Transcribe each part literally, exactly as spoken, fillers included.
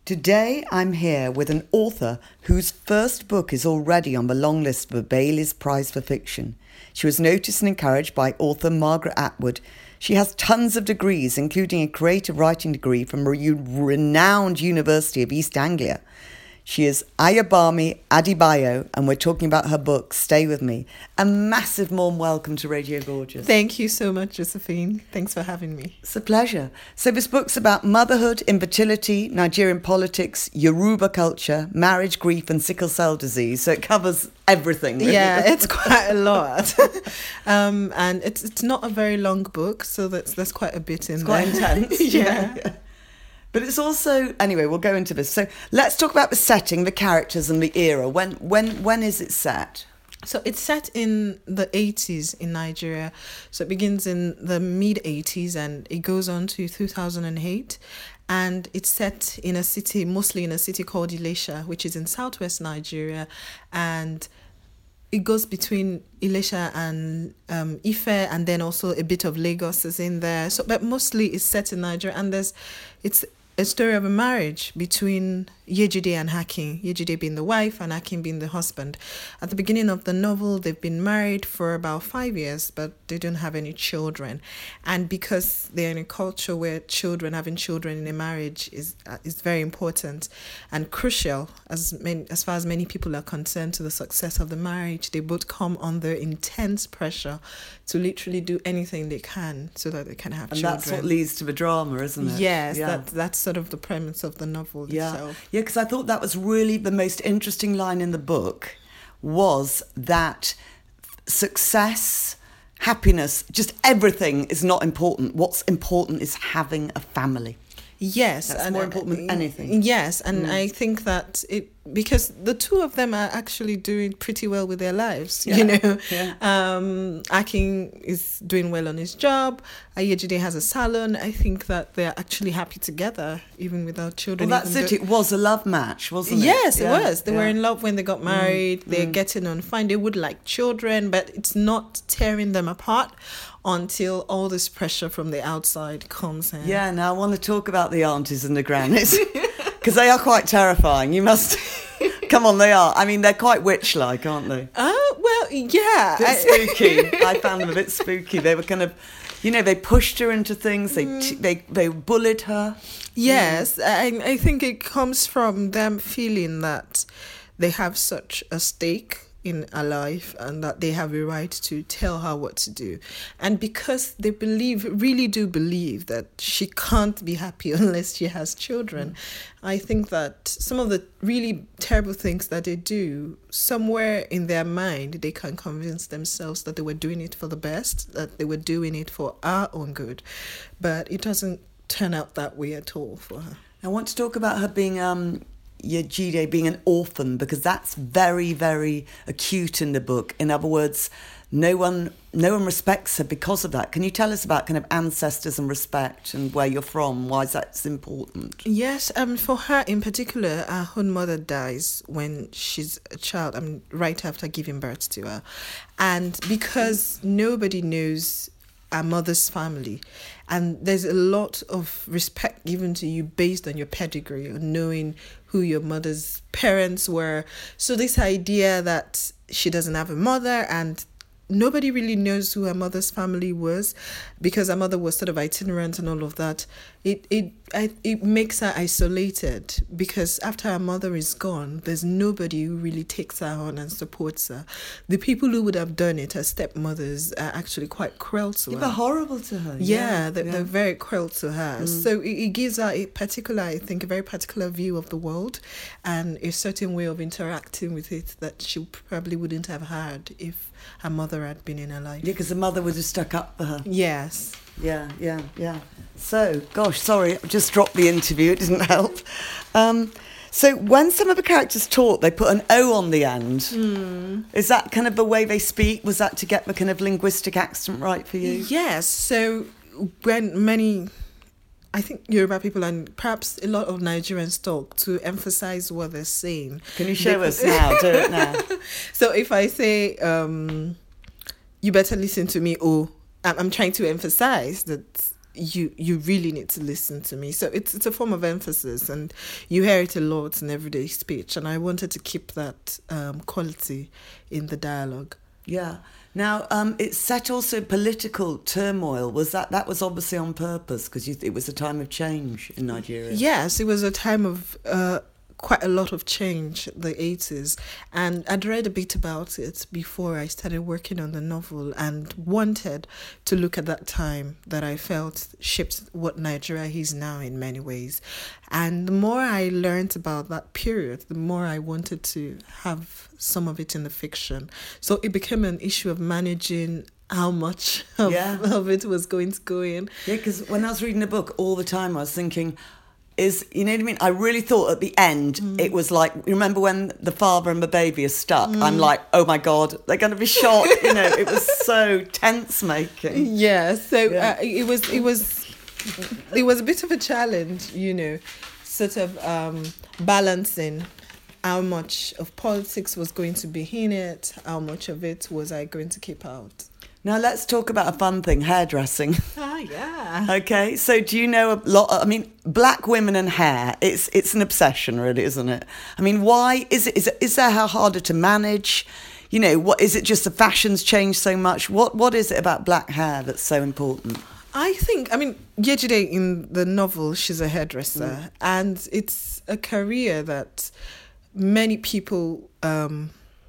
Today I'm here with an author whose first book is already on the long list for Bailey's Prize for Fiction. She was noticed and encouraged by author Margaret Atwood. She has tons of degrees, including a creative writing degree from a renowned University of East Anglia. She is Ayobami Adebayo, and we're talking about her book, Stay With Me. A massive warm welcome to Radio Gorgeous. Thank you so much, Josephine. Thanks for having me. It's a pleasure. So this book's about motherhood, infertility, Nigerian politics, Yoruba culture, marriage, grief, and sickle cell disease. So it covers everything. Really. Yeah, it's quite a lot. um, and it's it's not a very long book, so that's, that's quite a bit in it's there. Quite intense. yeah. yeah. But it's also, anyway, we'll go into this. So let's talk about the setting, the characters and the era. When when when is it set? So it's set in the eighties in Nigeria. So it begins in the mid eighties and it goes on to two thousand eight. And it's set in a city, mostly in a city called Ilesha, which is in southwest Nigeria. And it goes between Ilesha and um, Ife, and then also a bit of Lagos is in there. So, but mostly it's set in Nigeria, and there's, it's a story of a marriage between Yejide and Hakim. Yejide being the wife and Hakim being the husband. At the beginning of the novel, they've been married for about five years, but they don't have any children. And because they're in a culture where children, having children in a marriage is uh, is very important and crucial as many, as far as many people are concerned to the success of the marriage, they both come under intense pressure to literally do anything they can so that they can have and children. And that's what leads to the drama, isn't it? Yes, yeah. that, that's sort of the premise of the novel yeah. itself. Yeah, because I thought that was really the most interesting line in the book, was that success, happiness, just everything is not important. What's important is having a family. Yes. That's and more important than anything. Yes, and mm. I think that it, because the two of them are actually doing pretty well with their lives, yeah. you know. Yeah. Um, Akin is doing well on his job. Ayejide has a salon. I think that they're actually happy together, even without children. Well, that's it. Though... It was a love match, wasn't it? Yes, yeah. it was. They yeah. were in love when they got married. Mm. They're mm. getting on fine. They would like children, but it's not tearing them apart until all this pressure from the outside comes in. Yeah, now I want to talk about the aunties and the grannies, because they are quite terrifying. You must... Come on, they are. I mean, they're quite witch-like, aren't they? Oh, uh, well, yeah. A bit spooky. I found them a bit spooky. They were kind of, you know, they pushed her into things. They mm. they they bullied her. Yes, yeah. I, I think it comes from them feeling that they have such a stake in her life and that they have a right to tell her what to do. And because they believe, really do believe that she can't be happy unless she has children, mm. I think that some of the really terrible things that they do, somewhere in their mind, they can convince themselves that they were doing it for the best, that they were doing it for our own good. But it doesn't turn out that way at all for her. I want to talk about her being... Um, Yejide being an orphan, because that's very, very acute in the book. In other words, no one no one respects her because of that. Can you tell us about kind of ancestors and respect and where you're from? Why is that important? Yes, um, for her in particular, her own mother dies when she's a child, I mean, right after giving birth to her. And because nobody knows our mother's family, and there's a lot of respect given to you based on your pedigree, or knowing who your mother's parents were. So this idea that she doesn't have a mother and nobody really knows who her mother's family was, because her mother was sort of itinerant and all of that. It it it makes her isolated, because after her mother is gone, there's nobody who really takes her on and supports her. The people who would have done it, her stepmothers, are actually quite cruel to yeah, her. They're horrible to her. Yeah, yeah, they're, yeah. they're very cruel to her. Mm. So it, it gives her a particular, I think, a very particular view of the world and a certain way of interacting with it that she probably wouldn't have had if her mother had been in her life. Yeah, because the mother would have stuck up for her. Yes. Yeah, yeah, yeah. So, gosh, sorry, I just dropped the interview. It didn't help. Um, so when some of the characters talk, they put an O on the end. Mm. Is that kind of the way they speak? Was that to get the kind of linguistic accent right for you? Yes. So when many... I think Yoruba people and perhaps a lot of Nigerians talk to emphasize what they're saying. Can you show they, us now? Do it now. So if I say, um, you better listen to me, or I'm, I'm trying to emphasize that you you really need to listen to me. So it's it's a form of emphasis, and you hear it a lot in everyday speech, and I wanted to keep that um, quality in the dialogue. Yeah. Now, um, it set also political turmoil. Was that that was obviously on purpose because it was a time of change in Nigeria? Yes, it was a time of uh, quite a lot of change, the eighties. And I'd read a bit about it before I started working on the novel and wanted to look at that time that I felt shaped what Nigeria is now in many ways. And the more I learned about that period, the more I wanted to have some of it in the fiction. So it became an issue of managing how much of, yeah. of it was going to go in. Yeah, because when I was reading the book all the time, I was thinking, is, you know what I mean? I really thought at the end, mm. it was like, you remember when the father and the baby are stuck? Mm. I'm like, oh my God, they're going to be shot. You know, it was so tense making. Yeah, so yeah. Uh, it was, it was, it was a bit of a challenge, you know, sort of um, balancing how much of politics was going to be in it, how much of it was I going to keep out. Now let's talk about a fun thing, hairdressing. Ah, yeah. Okay, so do you know a lot, I mean, black women and hair, it's it's an obsession really, isn't it? I mean, why, is it, is it, is there how harder to manage? You know, what is it just the fashions change so much? What What is it about black hair that's so important? I think, I mean, Yejide in the novel, she's a hairdresser, mm. and it's a career that many people... Um,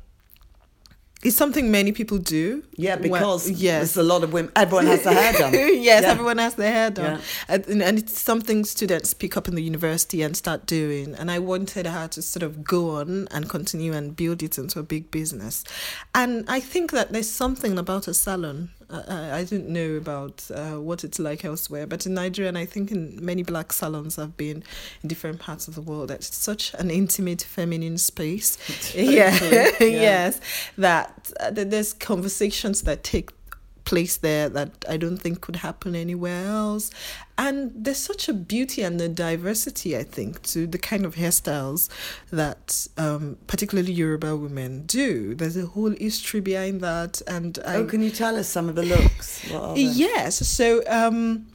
It's something many people do. Yeah, because well, yes. there's a lot of women. Everyone has their hair done. yes, yeah. everyone has their hair done. Yeah. And, and it's something students pick up in the university and start doing. And I wanted her to sort of go on and continue and build it into a big business. And I think that there's something about a salon. I, I don't know about uh, what it's like elsewhere, but in Nigeria, and I think in many black salons I've been in different parts of the world, that it's such an intimate, feminine space. yeah. yeah, yes, that uh, there's conversations that take place there that I don't think could happen anywhere else. And there's such a beauty and a diversity, I think, to the kind of hairstyles that um, particularly Yoruba women do. There's a whole history behind that. And I, oh, can you tell us some of the looks? What are they? Yes. So, um,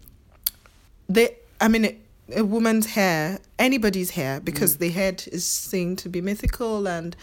they, I mean, a, a woman's hair, anybody's hair, because mm. the head is seen to be mythical and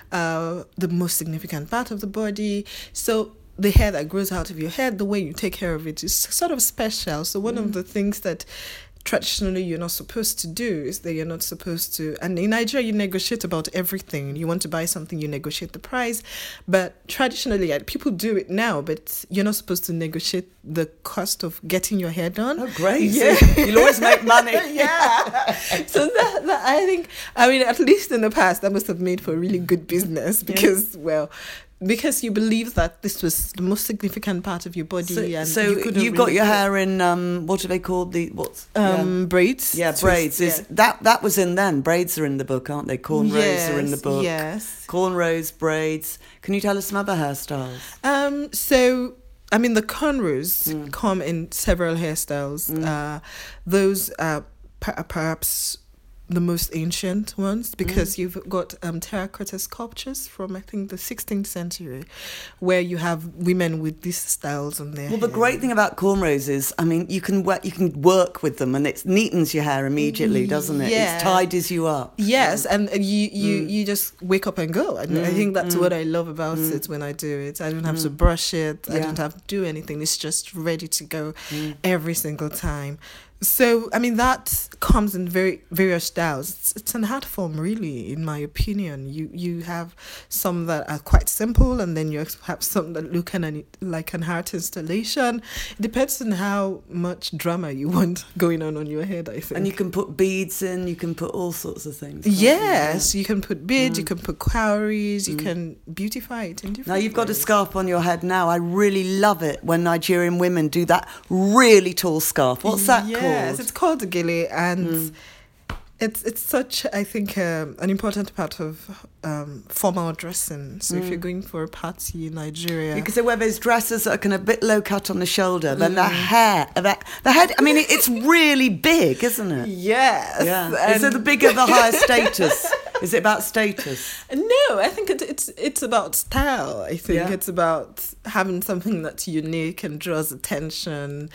uh, the most significant part of the body. So, the hair that grows out of your head, the way you take care of it is sort of special. So one mm. of the things that traditionally you're not supposed to do is that you're not supposed to, and in Nigeria you negotiate about everything. You want to buy something, you negotiate the price. But traditionally, people do it now, but you're not supposed to negotiate the cost of getting your hair done. Oh, great. Yeah. So you'll always make money. yeah. So that, that, I think, I mean, at least in the past, that must have made for really good business because, yeah. well, because you believe that this was the most significant part of your body. So, and so you you've really got your hair in, um, what are they called? The what's um, yeah. Braids. Yeah, braids. Is yeah. That that was in then. Braids are in the book, aren't they? Cornrows yes, are in the book. Yes. Cornrows, braids. Can you tell us some other hairstyles? Um. So, I mean, the cornrows mm. come in several hairstyles. Mm. Uh, those are per- perhaps... the most ancient ones, because mm. you've got um, terracotta sculptures from I think the sixteenth century, where you have women with these styles on their well hair. The great thing about cornrows is, I mean, you can work, you can work with them, and it neatens your hair immediately, doesn't it? Yeah. It tidies you up. Yes, yeah. and you you, mm. you just wake up and go. And mm. I think that's mm. what I love about mm. it when I do it. I don't have mm. to brush it. I yeah. don't have to do anything. It's just ready to go mm. every single time. So, I mean, that comes in very various styles. It's, it's an art form, really, in my opinion. You you have some that are quite simple, and then you have some that look an, like an art installation. It depends on how much drama you want going on on your head, I think. And you can put beads in, you can put all sorts of things. Yes, you? you can put beads, mm. you can put cowries, you mm. can beautify it in different Now, you've ways. got a scarf on your head now. I really love it when Nigerian women do that really tall scarf. What's that yes, called? Yes, it's called a gele, and mm. it's it's such, I think, um, an important part of um, formal dressing. So mm. if you're going for a party in Nigeria, because they wear those dresses that are kind of a bit low cut on the shoulder, then mm. the hair, the, the head. I mean, it's really big, isn't it? Yes. Yeah. Is it the bigger, the higher status? Is it about status? No, I think it, it's it's about style. I think yeah. it's about having something that's unique and draws attention.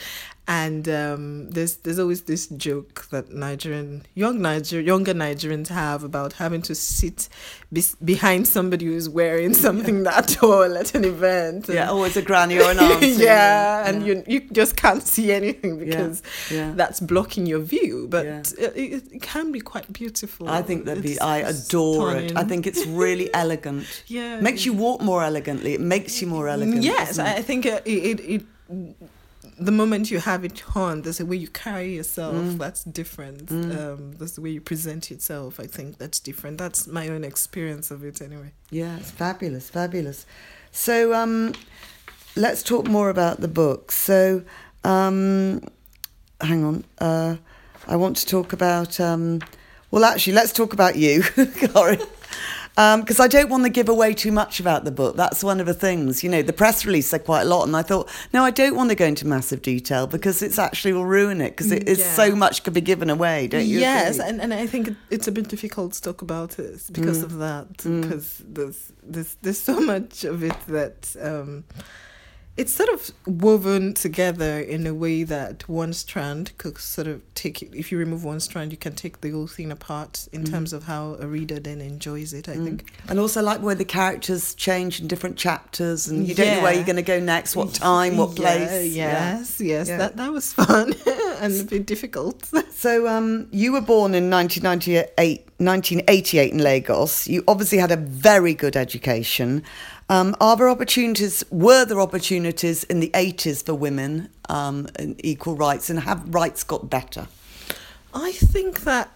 And um, there's there's always this joke that Nigerian young Niger younger Nigerians have about having to sit be- behind somebody who's wearing something that tall at an event. Yeah, always a granny or an auntie. yeah, yeah, and you you just can't see anything because yeah, yeah. that's blocking your view. But Yeah. it, it, it can be quite beautiful. I think that'd be. It's I adore it. stunning. I think it's really elegant. Yeah, Makes you walk more elegantly. It makes you more elegant. Yes, doesn't it? I think uh, it, it it the moment you have it on, there's a way you carry yourself Mm. that's different. Mm. Um, there's the way you present yourself. I think that's different. That's my own experience of it, anyway. Yeah, it's fabulous, fabulous. So um, let's talk more about the book. So, um, hang on. Uh, I want to talk about. Um, well, actually, let's talk about you, Corinne. Because um, I don't want to give away too much about the book. That's one of the things. You know, the press release said quite a lot, and I thought, no, I don't want to go into massive detail because it's actually will ruin it. Because it is Yeah. so much could be given away, don't you? Yes, agree? and, and I think it, it's a bit difficult to talk about it because Mm. of that. Mm. Because there's there's there's so much of it that um, it's sort of woven together in a way that one strand could sort of take it. If you remove one strand, you can take the whole thing apart in Mm. terms of how a reader then enjoys it, I Mm. think. And also like where the characters change in different chapters and you don't know where Yeah. you're going to go next, what time, what Yeah, place. yes, yes, Yeah. that that was fun and a bit difficult. So um, you were born in nineteen ninety-eight, nineteen eighty-eight in Lagos. You obviously had a very good education. Um, are there opportunities, were there opportunities in the eighties for women um, in equal rights, and have rights got better? I think that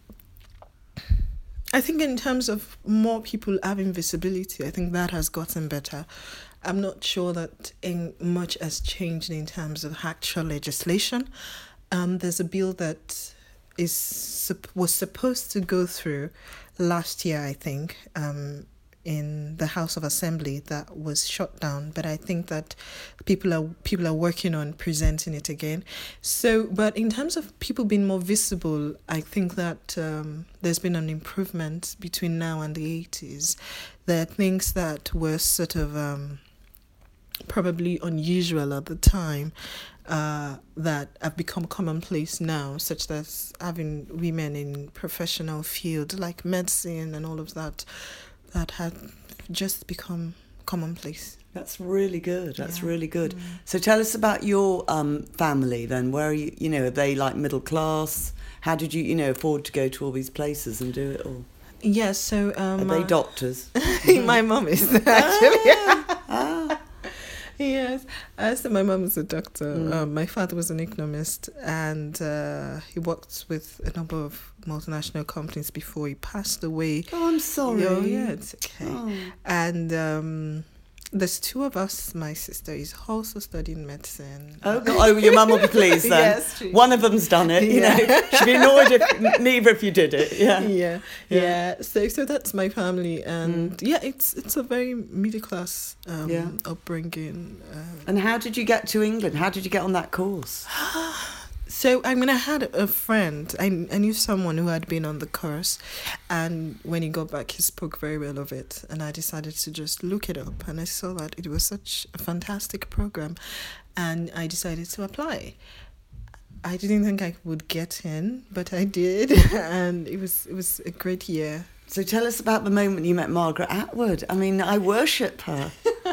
I think in terms of more people having visibility, I think that has gotten better. I'm not sure that in much has changed in terms of actual legislation. Um, there's a bill that is sup- was supposed to go through last year, I think, um, in the House of Assembly that was shut down. But I think that people are people are working on presenting it again. So, but in terms of people being more visible, I think that um, there's been an improvement between now and the eighties. There are things that were sort of um, probably unusual at the time uh, that have become commonplace now, such as having women in professional field like medicine and all of that, that had just become commonplace. That's really good. That's Yeah. really good. Mm. So tell us about your um, family then. Where are you, you know, are they like middle class? How did you, you know, afford to go to all these places and do it all? Yes, so um, Are they uh, doctors? my mom is actually. Ah. Yes, uh, so my mom is a doctor. Mm. Um, my father was an economist, and uh, he worked with a number of multinational companies before he passed away. Oh, I'm sorry. Oh, yeah, it's okay. Oh. And um, there's two of us. My sister is also studying medicine. Oh, God. Oh, your mum will be pleased then. Yes, she- One of them's done it, you Yeah. know. She'd be annoyed if neither of you did it. Yeah. yeah, Yeah. yeah. So, so that's my family, and Mm. yeah, it's it's a very middle class um, Yeah. upbringing. Uh, And how did you get to England? How did you get on that course? So, I mean, I had a friend, I, I knew someone who had been on the course, and when he got back, he spoke very well of it, and I decided to just look it up, and I saw that it was such a fantastic program, and I decided to apply. I didn't think I would get in, but I did, and it was it was a great year. So tell us about the moment you met Margaret Atwood. I mean, I worship her.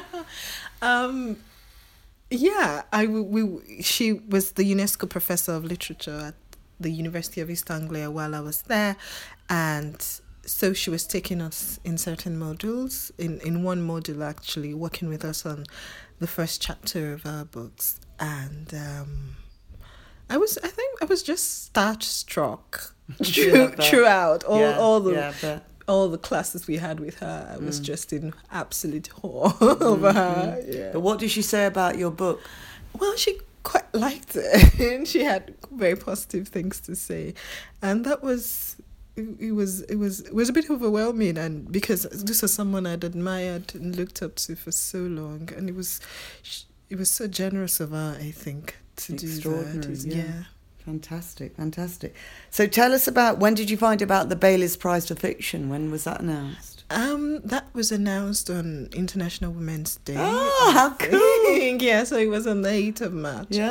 Um, yeah, I we she was the UNESCO Professor of Literature at the University of East Anglia while I was there, and so she was taking us in certain modules. In in one module, actually, working with us on the first chapter of our books, and um, I was I think I was just starstruck Yeah, through, but- throughout all yeah, all the. yeah, but all the classes we had with her. I was Mm. just in absolute awe over her. Yeah. But what did she say about your book? Well, she quite liked it, and she had very positive things to say, and that was. It, it was it was it was a bit overwhelming, and because this was someone I'd admired and looked up to for so long, and it was it was so generous of her, I think, to do that. Extraordinary, It- yeah. yeah. Fantastic, fantastic. So tell us about, when did you find about the Bailey's Prize for Fiction? When was that announced? Um, that was announced on International Women's Day. Oh, how I cool. think. Yeah, so it was on the eighth of March. Yeah.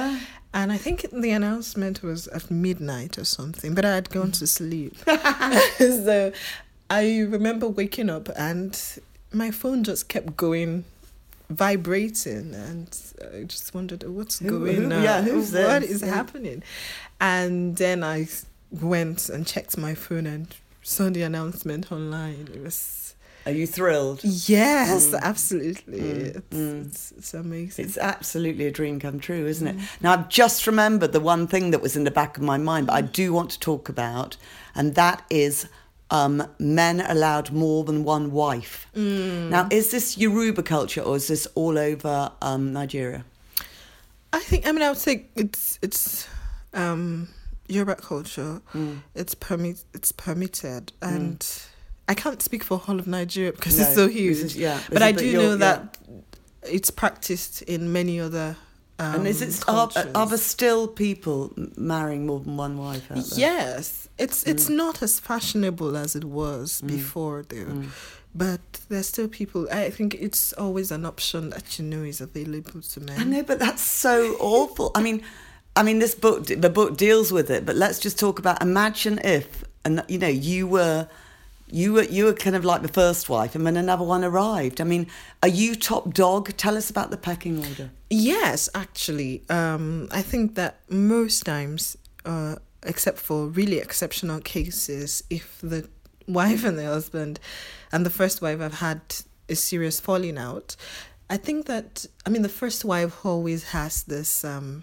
And I think the announcement was at midnight or something, but I had gone to sleep. So I remember waking up and my phone just kept going, vibrating, and I just wondered, what's Who- going who- on? yeah, who's What this? is Yeah. happening? And then I went and checked my phone and saw the announcement online. It was... Are you thrilled? Yes, Mm. absolutely. Mm, It's, mm. it's it's amazing. It's absolutely a dream come true, isn't it? Mm. Now, I've just remembered the one thing that was in the back of my mind, but I do want to talk about, and that is um, men allowed more than one wife. Mm. Now, is this Yoruba culture or is this all over um, Nigeria? I think, I mean, I would say it's it's um, Yoruba culture. Mm. It's permit it's permitted, and I can't speak for all of Nigeria because No, it's so this huge. is- yeah, but this I is- do you're- know yeah. that it's practiced in many other. Um, And is it are, cultures. are there still people m- marrying more than one wife out there? Yes, it's it's Mm. not as fashionable as it was Mm. before, though. Mm. But there's still people. I think it's always an option that you know is available to men. I know, but that's so awful. I mean, I mean, this book, the book deals with it, but let's just talk about. Imagine if, and you know, you were, you were, you were kind of like the first wife, and then another one arrived. I mean, are you top dog? Tell us about the pecking order. Yes, actually, um, I think that most times, uh, except for really exceptional cases, if the wife and the husband and the first wife have had a serious falling out, I think that, I mean, the first wife always has this um,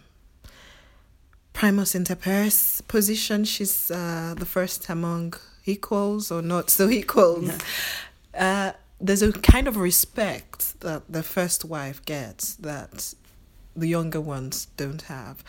primus inter pares position. She's uh, the first among equals or not so equals. Yeah. Uh, there's a kind of respect that the first wife gets that the younger ones don't have.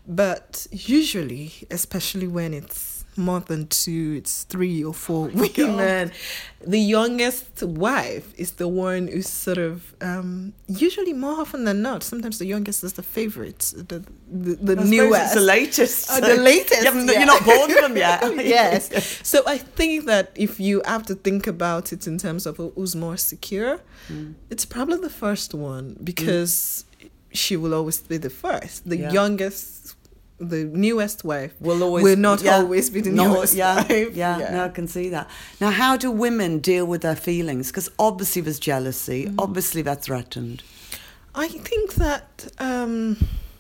But usually, especially when it's more than two, it's three or four Oh women, the youngest wife is the one who's sort of, um, usually more often than not, sometimes the youngest is the favorite, the, the, the I suppose newest. it's the latest. Oh, the latest, You haven't- yeah. You're not born them yet. Yes. So I think that if you have to think about it in terms of who's more secure, Mm. it's probably the first one because mm. she will always be the first. The Yeah. youngest, the newest wife Will always will not yeah, always be the not- newest yeah, wife. Yeah, Yeah. no, I can see that. Now, how do women deal with their feelings? Because obviously there's jealousy, Mm. obviously they're threatened. I think that um,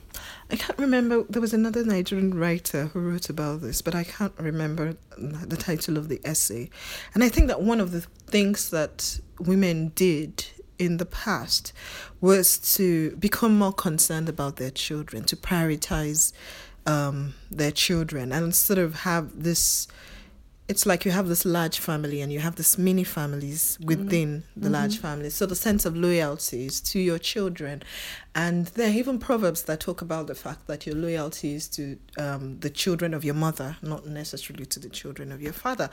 I can't remember. There was another Nigerian writer who wrote about this, but I can't remember the title of the essay. And I think that one of the things that women did in the past was to become more concerned about their children, to prioritize um, their children, and sort of have this. It's like you have this large family and you have this mini families within mm. the mm-hmm. large family. So the sense of loyalty is to your children. And there are even proverbs that talk about the fact that your loyalty is to um, the children of your mother, not necessarily to the children of your father.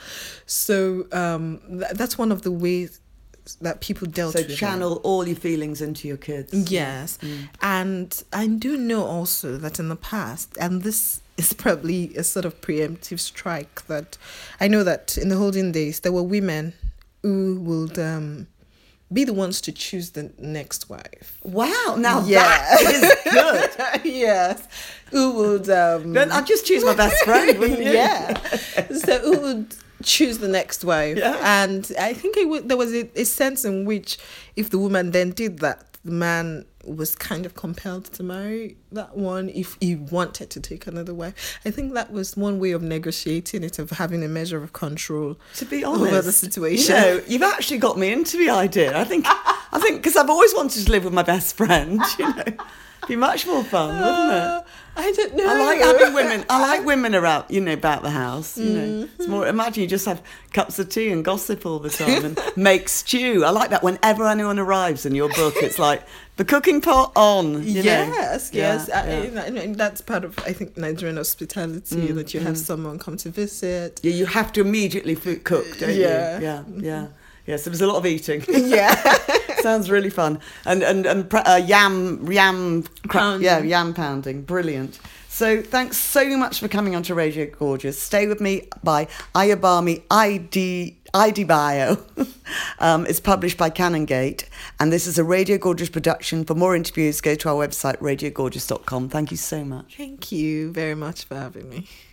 So um, th- that's one of the ways that people dealt so with. So channel it. all your feelings into your kids. Yes. Mm. And I do know also that in the past, and this is probably a sort of preemptive strike, that I know that in the olden days, there were women who would um, be the ones to choose the next wife. Wow, now yeah. that is good. Yes. Who would... Um, then I'd just choose my best friend, wouldn't you? Yeah. So who would choose the next wife? Yeah. And I think it w- there was a, a sense in which if the woman then did that, the man was kind of compelled to marry that one if he wanted to take another wife. I think that was one way of negotiating it, of having a measure of control. To be honest, over the situation. You know, you've actually got me into the idea. I think, I think, because I've always wanted to live with my best friend. You know, it'd be much more fun, wouldn't it? Uh, I don't know. I like having women. I like women around, you know, about the house. You know, mm-hmm. It's more. Imagine you just have cups of tea and gossip all the time and make stew. I like that. Whenever anyone arrives in your book, it's like the cooking pot on. You yes, know? yes. Yeah, I, yeah. I mean, that's part of, I think, Nigerian hospitality, mm, that you have mm. someone come to visit. Yeah, you have to immediately food cook, don't yeah. you? Yeah, yeah. Yes, there was a lot of eating. Yeah. Sounds really fun. And and and uh, yam yam pounding. yeah, yam pounding. Brilliant. So thanks so much for coming onto Radio Gorgeous. Stay With Me by Ayobami I D Adebayo. um, it's published by Canongate, and this is a Radio Gorgeous production. For more interviews, go to our website, radio gorgeous dot com. Thank you so much. Thank you very much for having me.